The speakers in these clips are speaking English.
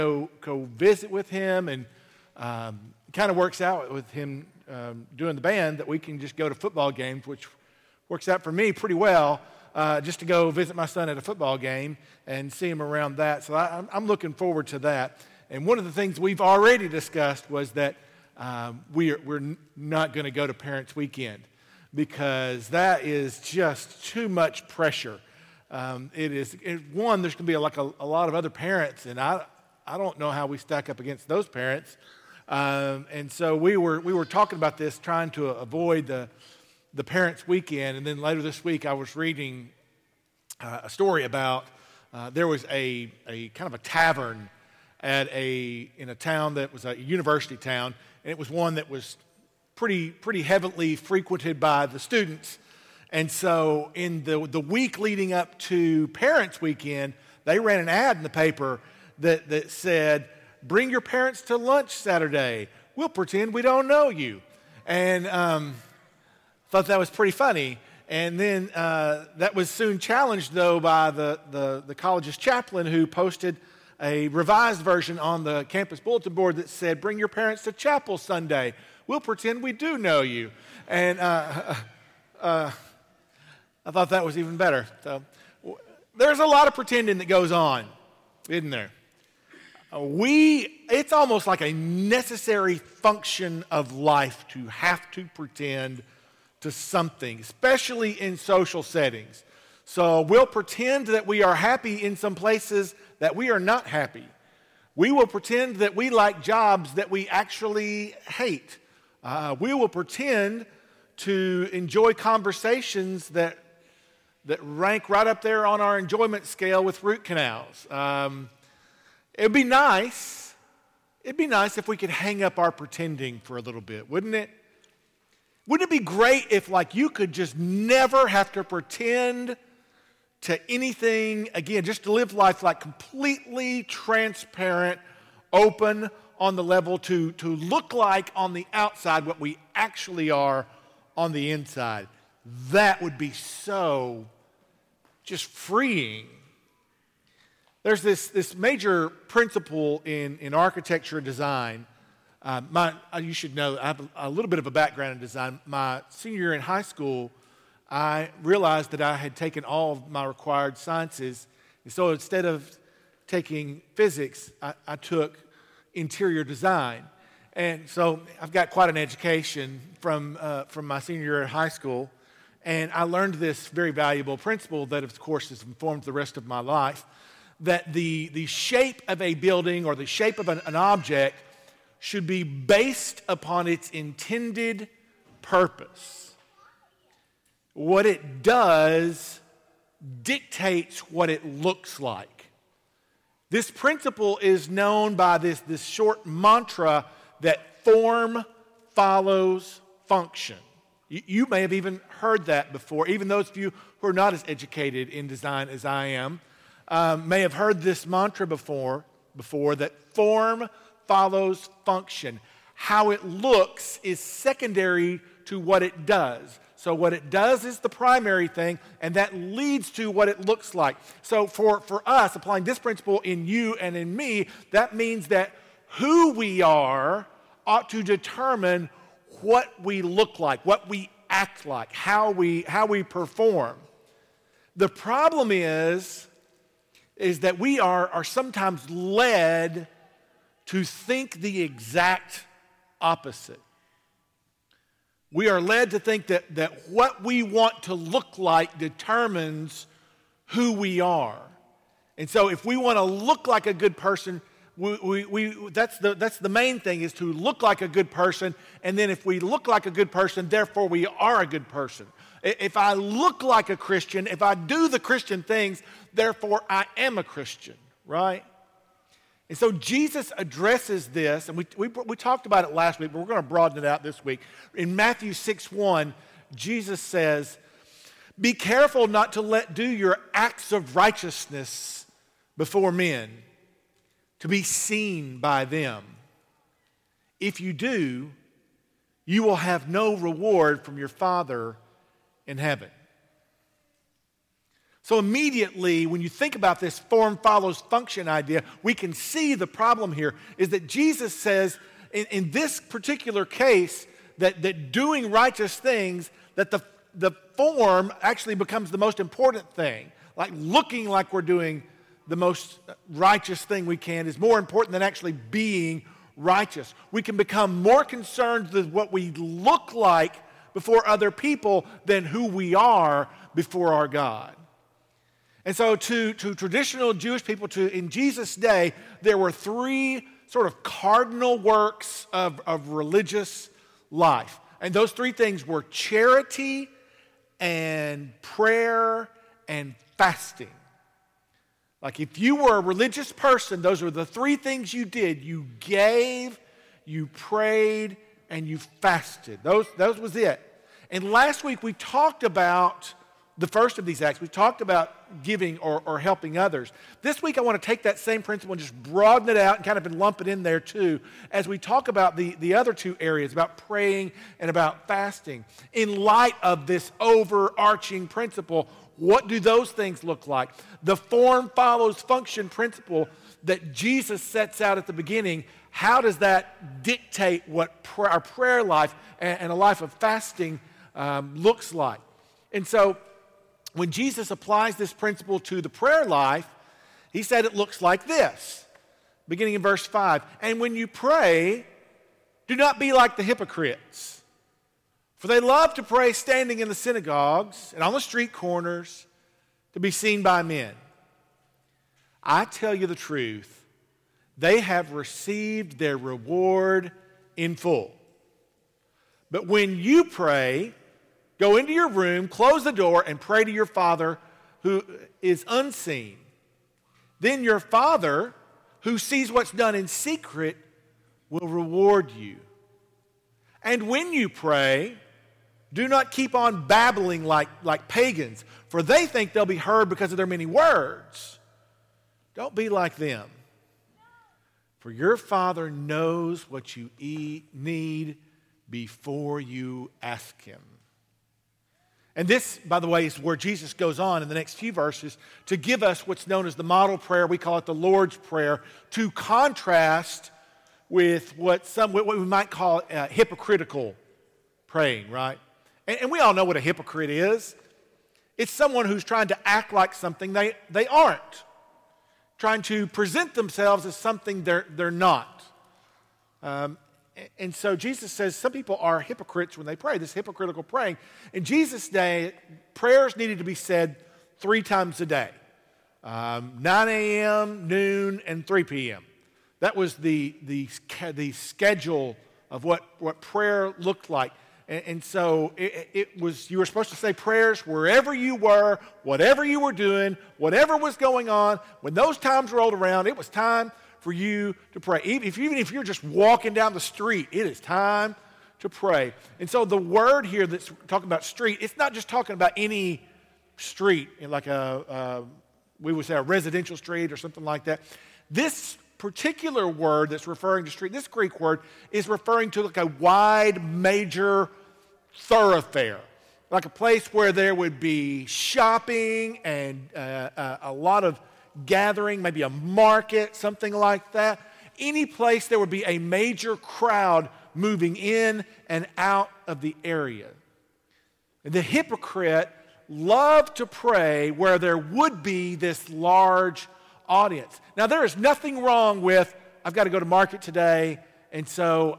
go visit with him, and kind of works out with him doing the band that we can just go to football games, which works out for me pretty well, just to go visit my son at a football game and see him around that. So I'm looking forward to that. And one of the things we've already discussed was that we're not going to go to Parents' Weekend because that is just too much pressure. There's going to be like a lot of other parents, and I don't know how we stack up against those parents. And so we were talking about this, trying to avoid the Parents' Weekend. And then later this week, I was reading a story about there was a kind of a tavern in a town that was a university town, and it was one that was pretty heavily frequented by the students. And so in the week leading up to Parents' Weekend, they ran an ad in the paper that said, "Bring your parents to lunch Saturday. We'll pretend we don't know you." And thought that was pretty funny. And then that was soon challenged, though, by the college's chaplain, who posted a revised version on the campus bulletin board that said, "Bring your parents to chapel Sunday. We'll pretend we do know you." And I thought that was even better. So there's a lot of pretending that goes on, isn't there? It's almost like a necessary function of life to have to pretend to something, especially in social settings. So we'll pretend that we are happy in some places that we are not happy. We will pretend that we like jobs that we actually hate. We will pretend to enjoy conversations that rank right up there on our enjoyment scale with root canals. It'd be nice if we could hang up our pretending for a little bit, wouldn't it? Wouldn't it be great if, like, you could just never have to pretend to anything again, just to live life like completely transparent, open on the level to look like on the outside what we actually are on the inside? That would be so just freeing. There's this major principle in architecture and design. You should know, I have a little bit of a background in design. My senior year in high school, I realized that I had taken all of my required sciences. And so instead of taking physics, I took interior design. And so I've got quite an education from my senior year in high school. And I learned this very valuable principle that, of course, has informed the rest of my life, that the shape of a building or the shape of an object should be based upon its intended purpose. What it does dictates what it looks like. This principle is known by this short mantra that form follows function. You may have even heard that before. Even those of you who are not as educated in design as I am may have heard this mantra before that form follows function. How it looks is secondary to what it does. So what it does is the primary thing, and that leads to what it looks like. So for us, applying this principle in you and in me, that means that who we are ought to determine what we look like, what we act like, how we perform. The problem is that we are sometimes led to think the exact opposite. We are led to think that what we want to look like determines who we are. And so if we want to look like a good person, that's the main thing, is to look like a good person. And then if we look like a good person, therefore we are a good person. If I look like a Christian, if I do the Christian things, therefore I am a Christian, right? And so Jesus addresses this, and we talked about it last week, but we're going to broaden it out this week. In Matthew 6:1, Jesus says, "Be careful not to do your acts of righteousness before men, to be seen by them. If you do, you will have no reward from your Father in heaven." So immediately, when you think about this form follows function idea, we can see the problem here is that Jesus says in this particular case that doing righteous things, that the form actually becomes the most important thing. Like looking like we're doing the most righteous thing we can is more important than actually being righteous. We can become more concerned with what we look like before other people than who we are before our God. And so to traditional Jewish people, in Jesus' day, there were three sort of cardinal works of religious life. And those three things were charity and prayer and fasting. Like if you were a religious person, those were the three things you did. You gave, you prayed, and you fasted. Those was it. And last week we talked about the first of these acts. We talked about giving or helping others. This week I want to take that same principle and just broaden it out and kind of lump it in there too as we talk about the other two areas, about praying and about fasting. In light of this overarching principle, what do those things look like? The form follows function principle that Jesus sets out at the beginning, how does that dictate what our prayer life and a life of fasting looks like? And so when Jesus applies this principle to the prayer life, he said it looks like this, beginning in verse 5. And when you pray, do not be like the hypocrites, for they love to pray standing in the synagogues and on the street corners to be seen by men. I tell you the truth, they have received their reward in full. But when you pray, go into your room, close the door, and pray to your Father who is unseen. Then your Father, who sees what's done in secret, will reward you. And when you pray, do not keep on babbling like pagans, for they think they'll be heard because of their many words. Don't be like them. For your Father knows what you need before you ask Him. And this, by the way, is where Jesus goes on in the next few verses to give us what's known as the model prayer. We call it the Lord's Prayer, to contrast with what we might call hypocritical praying, right? And we all know what a hypocrite is. It's someone who's trying to act like something they aren't, trying to present themselves as something they're not. And so Jesus says some people are hypocrites when they pray, this hypocritical praying. In Jesus' day, prayers needed to be said 3 times a day, 9 a.m., noon, and 3 p.m. That was the schedule of what prayer looked like. And so it was, you were supposed to say prayers wherever you were, whatever you were doing, whatever was going on. When those times rolled around, it was time for you to pray. Even if you're just walking down the street, it is time to pray. And so the word here that's talking about street, it's not just talking about any street, like we would say a residential street or something like that. This particular word that's referring to street, this Greek word, is referring to like a wide, major thoroughfare, like a place where there would be shopping and a lot of gathering, maybe a market, something like that. Any place there would be a major crowd moving in and out of the area. And the hypocrite loved to pray where there would be this large audience. Now, there is nothing wrong with, I've got to go to market today, and so,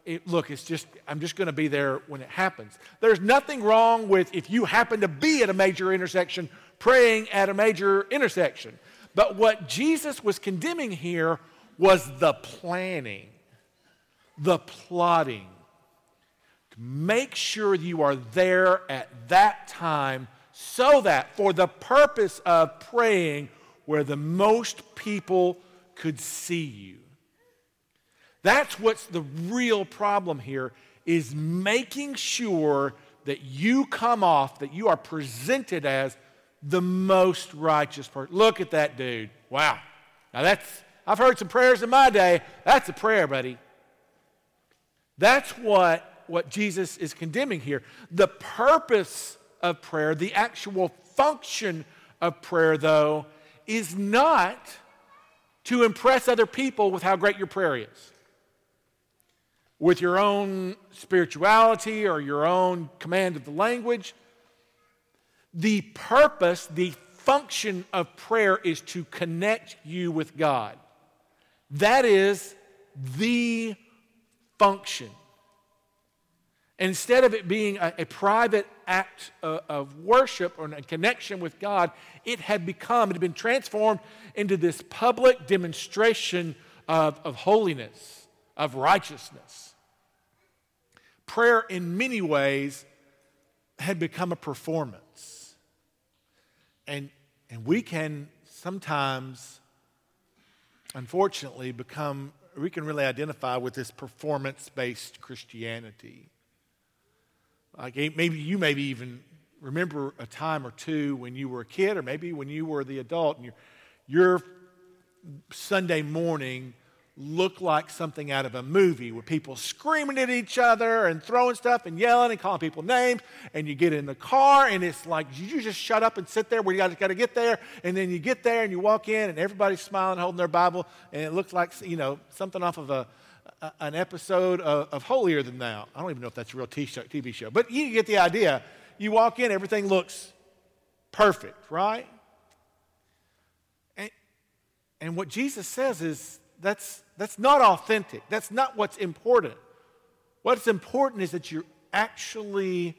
I'm just going to be there when it happens. There's nothing wrong with, if you happen to be at a major intersection, praying at a major intersection. But what Jesus was condemning here was the planning, the plotting. Make sure you are there at that time so that for the purpose of praying where the most people could see you. That's what's the real problem here, is making sure that you come off, that you are presented as the most righteous person. Look at that dude. Wow. Now I've heard some prayers in my day. That's a prayer, buddy. That's what Jesus is condemning here. The purpose of prayer, the actual function of prayer, though, is not to impress other people with how great your prayer is, with your own spirituality or your own command of the language. The purpose, the function of prayer is to connect you with God. That is the function. Instead of it being a private act of worship or a connection with God, it had been transformed into this public demonstration of holiness, of righteousness. Prayer, in many ways, had become a performance. And we can sometimes, unfortunately, we can really identify with this performance-based Christianity. Like maybe you even remember a time or two when you were a kid, or maybe when you were the adult, and your Sunday morning looked like something out of a movie with people screaming at each other and throwing stuff and yelling and calling people names. And you get in the car and it's like, you just shut up and sit there where you got to get there. And then you get there and you walk in and everybody's smiling, holding their Bible, and it looks like, something off of an episode of Holier Than Thou. I don't even know if that's a real TV show, but you get the idea. You walk in, everything looks perfect, right? And what Jesus says is that's not authentic. That's not what's important. What's important is that you're actually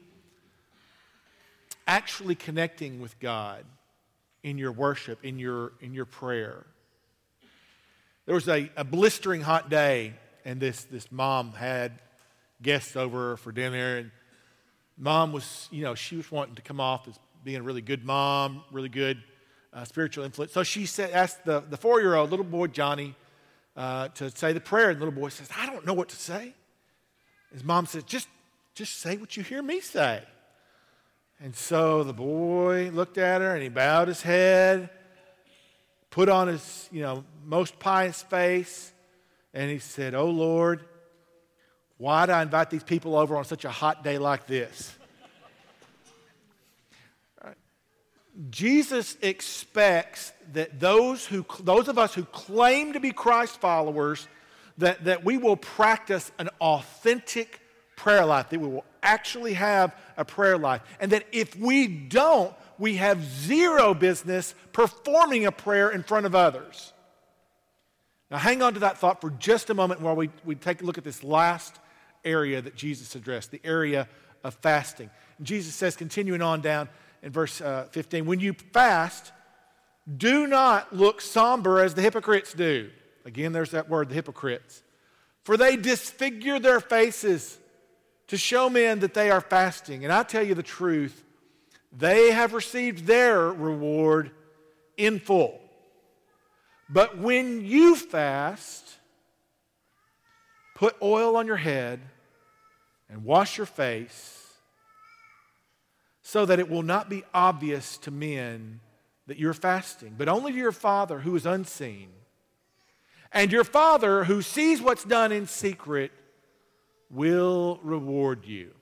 connecting with God in your worship, in your prayer. There was a blistering hot day, and this mom had guests over for dinner, and mom was, she was wanting to come off as being a really good mom, really good spiritual influence. So she asked the 4-year-old little boy, Johnny, to say the prayer, and the little boy says, I don't know what to say. His mom says, just say what you hear me say. And so the boy looked at her, and he bowed his head, put on his, most pious face, and he said, oh, Lord, why did I invite these people over on such a hot day like this? Jesus expects that those of us who claim to be Christ followers, that we will practice an authentic prayer life, that we will actually have a prayer life. And that if we don't, we have zero business performing a prayer in front of others. Now hang on to that thought for just a moment while we take a look at this last area that Jesus addressed, the area of fasting. And Jesus says, continuing on down in verse 15, when you fast, do not look somber as the hypocrites do. Again, there's that word, the hypocrites. For they disfigure their faces to show men that they are fasting. And I tell you the truth, they have received their reward in full. But when you fast, put oil on your head and wash your face, so that it will not be obvious to men that you're fasting, but only to your Father who is unseen. And your Father who sees what's done in secret will reward you.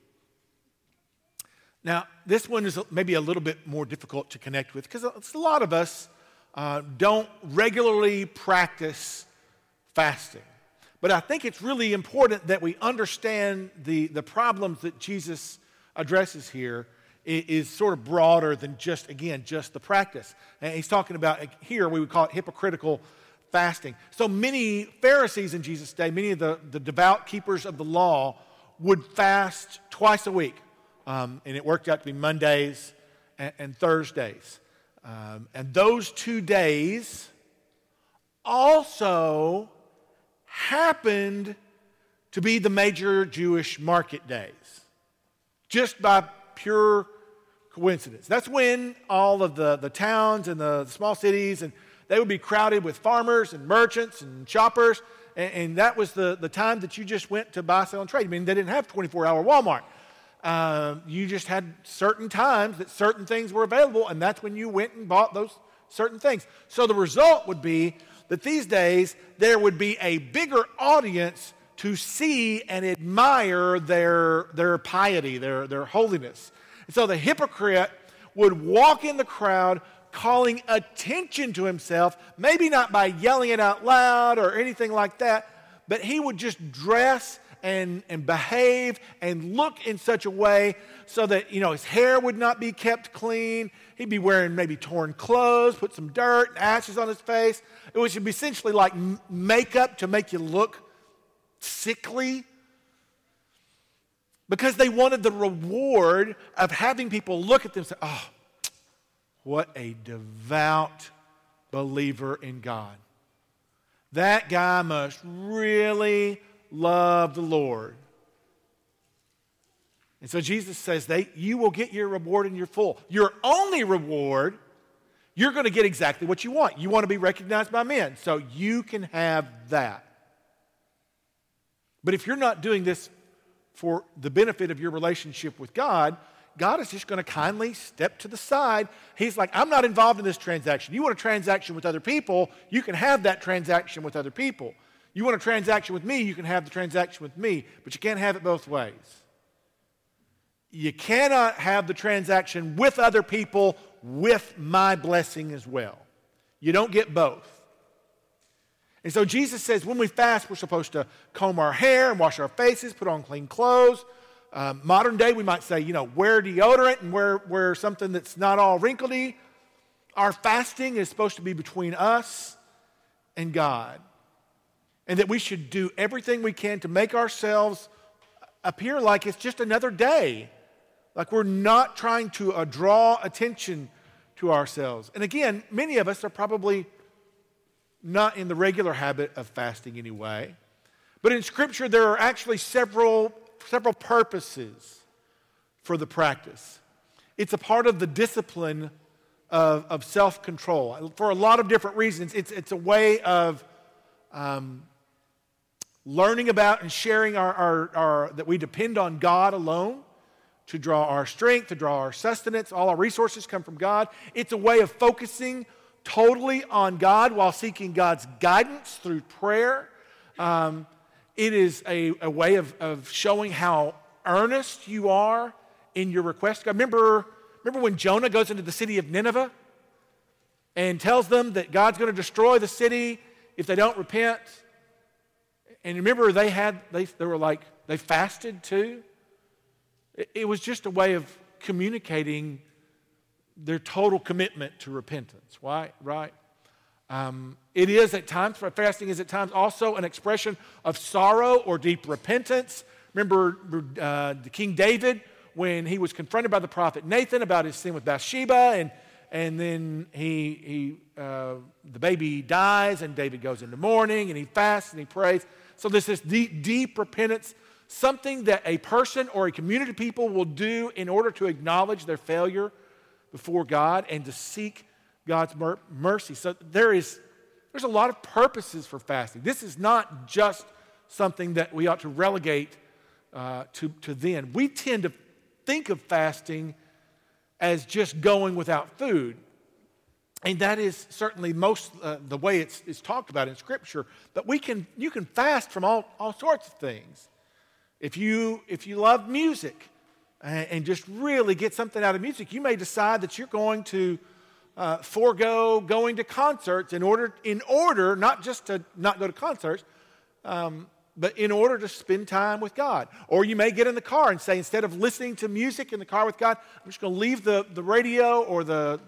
Now, this one is maybe a little bit more difficult to connect with because a lot of us don't regularly practice fasting. But I think it's really important that we understand the problems that Jesus addresses here is sort of broader than just the practice. And he's talking about, here we would call it hypocritical fasting. So many Pharisees in Jesus' day, many of the devout keepers of the law would fast twice a week. And it worked out to be Mondays and Thursdays. And those 2 days also happened to be the major Jewish market days, just by pure coincidence. That's when all of the towns and the small cities, and they would be crowded with farmers and merchants and shoppers, and that was the time that you just went to buy, sell, and trade. I mean, they didn't have 24-hour Walmart. You just had certain times that certain things were available, and that's when you went and bought those certain things. So the result would be that these days there would be a bigger audience to see and admire their piety, their holiness. And so the hypocrite would walk in the crowd, calling attention to himself, maybe not by yelling it out loud or anything like that, but he would just dress and behave and look in such a way so that, his hair would not be kept clean. He'd be wearing maybe torn clothes, put some dirt and ashes on his face. It was essentially like makeup to make you look sickly, because they wanted the reward of having people look at them and say, oh, what a devout believer in God. That guy must really love the Lord. And so Jesus says, you will get your reward in your full. Your only reward, you're going to get exactly what you want. You want to be recognized by men, so you can have that. But if you're not doing this for the benefit of your relationship with God, God is just going to kindly step to the side. He's like, I'm not involved in this transaction. You want a transaction with other people, you can have that transaction with other people. You want a transaction with me, you can have the transaction with me, but you can't have it both ways. You cannot have the transaction with other people with my blessing as well. You don't get both. And so Jesus says when we fast, we're supposed to comb our hair and wash our faces, put on clean clothes. Modern day, we might say, wear deodorant and wear something that's not all wrinkledy. Our fasting is supposed to be between us and God. And that we should do everything we can to make ourselves appear like it's just another day. Like we're not trying to draw attention to ourselves. And again, many of us are probably not in the regular habit of fasting anyway. But in Scripture, there are actually several purposes for the practice. It's a part of the discipline of self-control. For a lot of different reasons, it's a way of learning about and sharing our that we depend on God alone to draw our strength, to draw our sustenance. All our resources come from God. It's a way of focusing totally on God while seeking God's guidance through prayer. It is a way of showing how earnest you are in your request. Remember when Jonah goes into the city of Nineveh and tells them that God's going to destroy the city if they don't repent? And remember they fasted too. It was just a way of communicating their total commitment to repentance, right? It is at times, fasting is at times also an expression of sorrow or deep repentance. Remember the King David, when he was confronted by the prophet Nathan about his sin with Bathsheba, and then the baby dies, and David goes into mourning, and he fasts and he prays. So this is deep repentance, something that a person or a community of people will do in order to acknowledge their failure before God and to seek God's mercy. So there's a lot of purposes for fasting. This is not just something that we ought to relegate to then. We tend to think of fasting as just going without food. And that is certainly most the way it's talked about in Scripture. But you can fast from all sorts of things. If you love music and just really get something out of music, you may decide that you're going to forego going to concerts in order not just to not go to concerts, but in order to spend time with God. Or you may get in the car and say, instead of listening to music in the car with God, I'm just going to leave the radio or the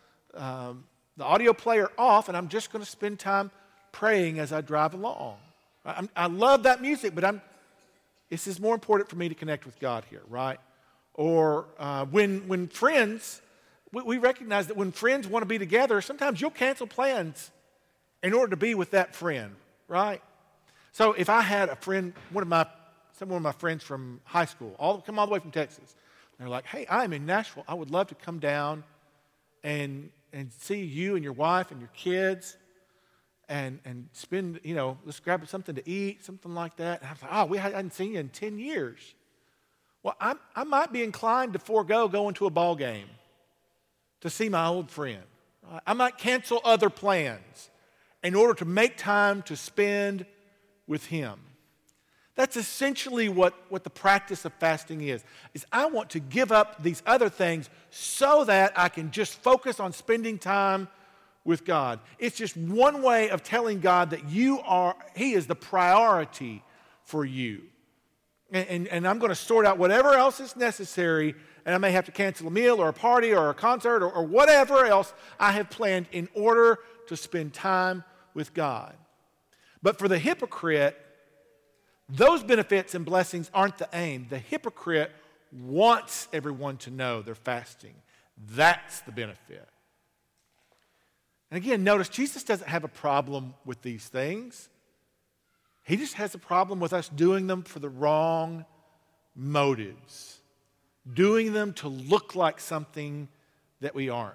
audio player off, and I'm just going to spend time praying as I drive along. I love that music, but this is more important for me to connect with God here, right? Or when friends, we recognize that when friends want to be together, sometimes you'll cancel plans in order to be with that friend, right? So if I had a friend, one of my friends from high school, come all the way from Texas, and they're like, hey, I'm in Nashville. I would love to come down and see you and your wife and your kids and spend, let's grab something to eat, something like that. And I was like, I hadn't seen you in 10 years. Well, I might be inclined to forego going to a ball game to see my old friend. I might cancel other plans in order to make time to spend with him. That's essentially what the practice of fasting is I want to give up these other things so that I can just focus on spending time with God. It's just one way of telling God that He is the priority for you. And I'm going to sort out whatever else is necessary, and I may have to cancel a meal or a party or a concert or whatever else I have planned in order to spend time with God. But for the hypocrite, those benefits and blessings aren't the aim. The hypocrite wants everyone to know they're fasting. That's the benefit. And again, notice Jesus doesn't have a problem with these things. He just has a problem with us doing them for the wrong motives, doing them to look like something that we aren't.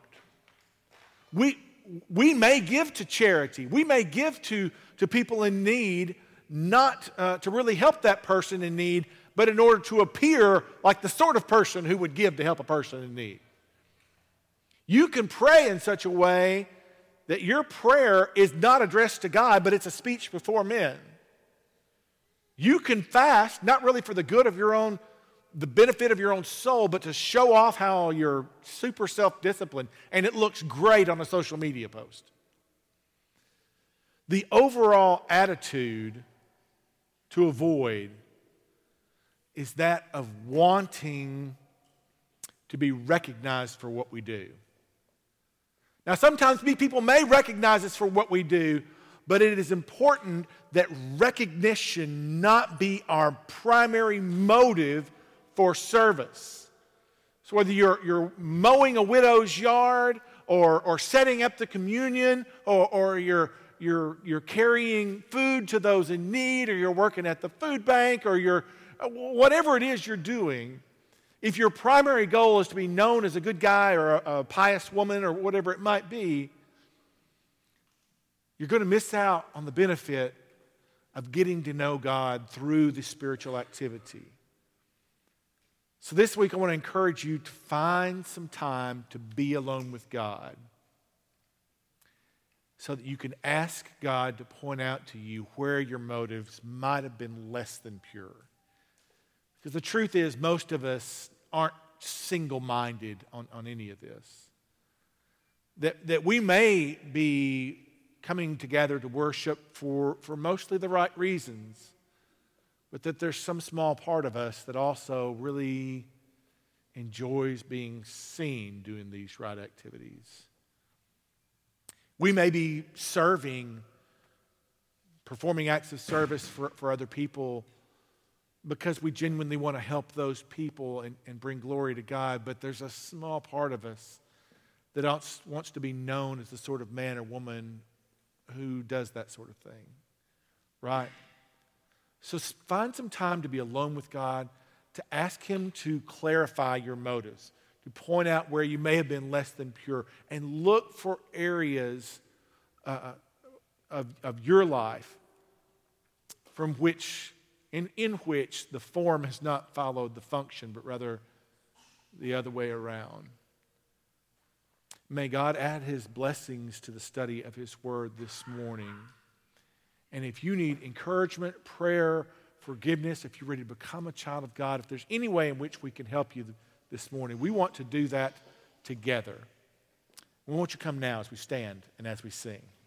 We may give to charity. We may give to people in need, not to really help that person in need, but in order to appear like the sort of person who would give to help a person in need. You can pray in such a way that your prayer is not addressed to God, but it's a speech before men. You can fast, not really for the good of the benefit of your own soul, but to show off how you're super self-disciplined, and it looks great on a social media post. The overall attitude to avoid is that of wanting to be recognized for what we do. Now, sometimes people may recognize us for what we do, but it is important that recognition not be our primary motive for service. So whether you're mowing a widow's yard or setting up the communion or you're carrying food to those in need, or you're working at the food bank, or whatever it is you're doing, if your primary goal is to be known as a good guy or a pious woman or whatever it might be, you're going to miss out on the benefit of getting to know God through this spiritual activity. So this week I want to encourage you to find some time to be alone with God so that you can ask God to point out to you where your motives might have been less than pure. Because the truth is, most of us aren't single-minded on any of this. That we may be coming together to worship for mostly the right reasons, but that there's some small part of us that also really enjoys being seen doing these right activities. We may be serving, performing acts of service for other people because we genuinely want to help those people and bring glory to God, but there's a small part of us that wants to be known as the sort of man or woman who does that sort of thing, right? So find some time to be alone with God, to ask Him to clarify your motives, to point out where you may have been less than pure, and look for areas of your life from which, in which the form has not followed the function, but rather the other way around. May God add His blessings to the study of His Word this morning. And if you need encouragement, prayer, forgiveness, if you're ready to become a child of God, if there's any way in which we can help you this morning, we want to do that together. We want you to come now as we stand and as we sing.